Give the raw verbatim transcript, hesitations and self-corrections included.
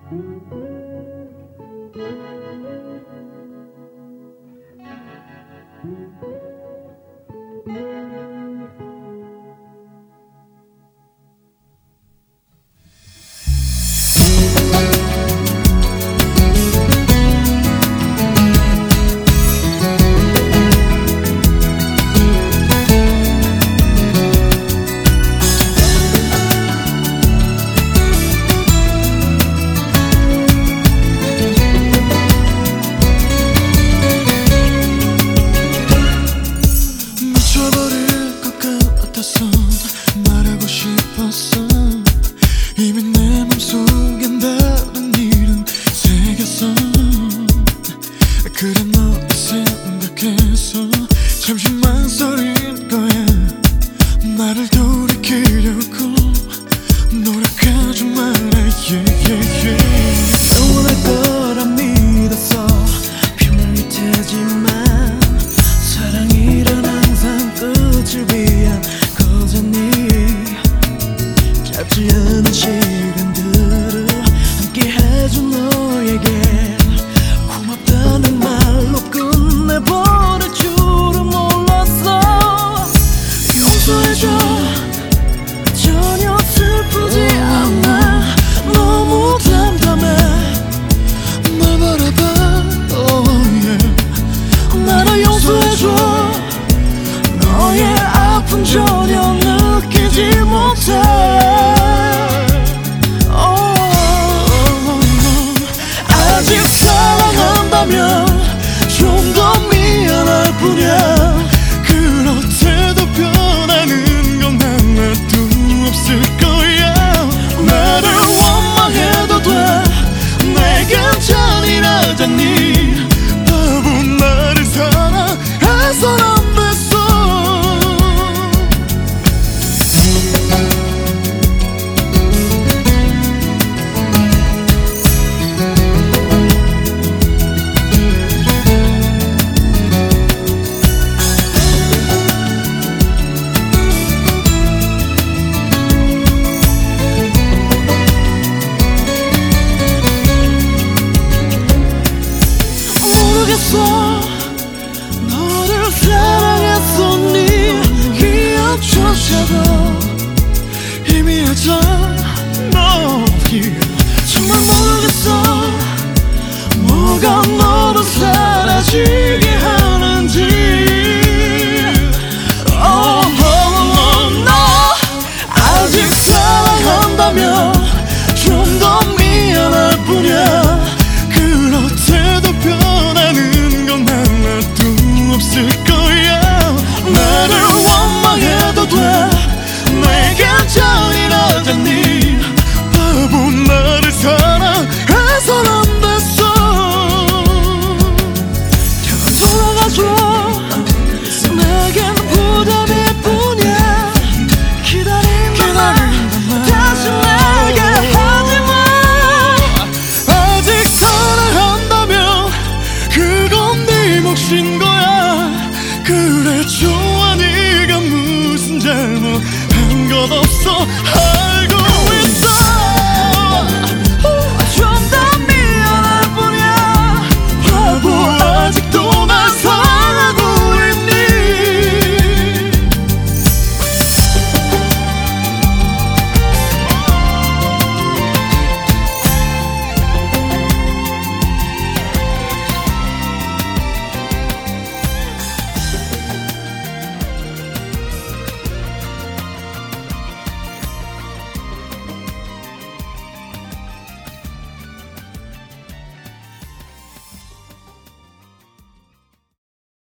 말하고 싶었어. 이미 내 맘속엔 다른 이름 새겼어. 그래 너 생각해서 잠시 망설인 거야. 나를 돌이키려고 노력하지 마라. yeah, yeah, yeah. 영원할 거라 믿었어. 평이 되지만 사랑이란 항상 끝을 위한 거잖니. 짧지 않은 시간들을 함께 해준 너에게 고맙다는 말로 끝내버릴 줄은 몰랐어. 용서해줘. 전혀 슬프지 않아. 너무 담담해. 날 바라봐. oh, yeah. 나를 용서해줘. 너의 아픔 전혀 느끼지 못해. 아직 사랑한다면 좀 더 미안할 뿐이야. 그렇대도 변하는 건 하나도 없을 거야. 나를 원망해도 돼. 내겐 잔인하잖니. 바보 나를 사랑해선 안 됐어. 너를 사랑했었니. 기억조차도 희미해져. 너 no, yeah.